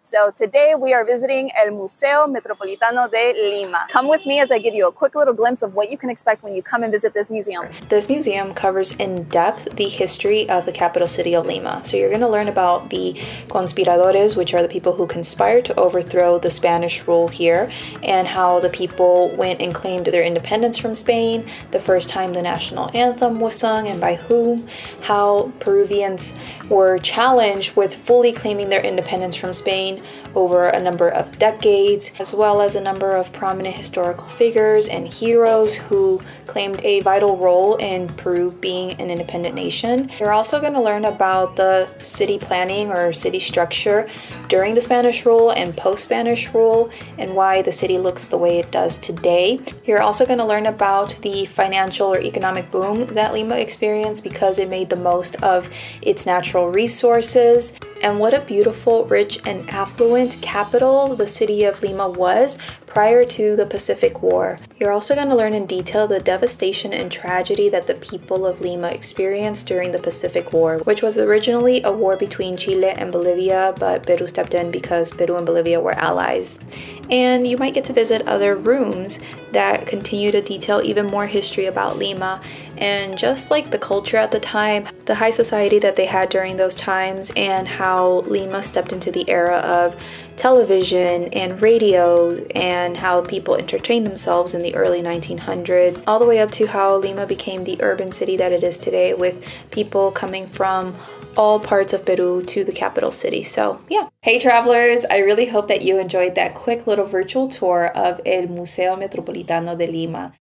So today we are visiting El Museo Metropolitano de Lima. Come with me as I give you a quick little glimpse of what you can expect when you come and visit this museum. This museum covers in depth the history of the capital city of Lima. So you're going to learn about the conspiradores, which are the people who conspired to overthrow the Spanish rule here, and how the people went and claimed their independence from Spain, the first time the national anthem was sung and by whom, how Peruvians were challenged with fully claiming their independence from Spain over a number of decades, as well as a number of prominent historical figures and heroes who claimed a vital role in Peru being an independent nation. You're also going to learn about the city planning or city structure during the Spanish rule and post-Spanish rule and why the city looks the way it does today. You're also going to learn about the financial or economic boom that Lima experienced because it made the most of its natural resources, and what a beautiful, rich, and affluent capital the city of Lima was prior to the Pacific War. You're also going to learn in detail the devastation and tragedy that the people of Lima experienced during the Pacific War, which was originally a war between Chile and Bolivia, but Peru stepped in because Peru and Bolivia were allies. And you might get to visit other rooms that continue to detail even more history about Lima and just like the culture at the time, the high society that they had during those times, and how Lima stepped into the era of television and radio and how people entertained themselves in the early 1900s, all the way up to how Lima became the urban city that it is today, with people coming from all parts of Peru to the capital city. So yeah. Hey travelers, I really hope that you enjoyed that quick little virtual tour of El Museo Metropolitano de Lima.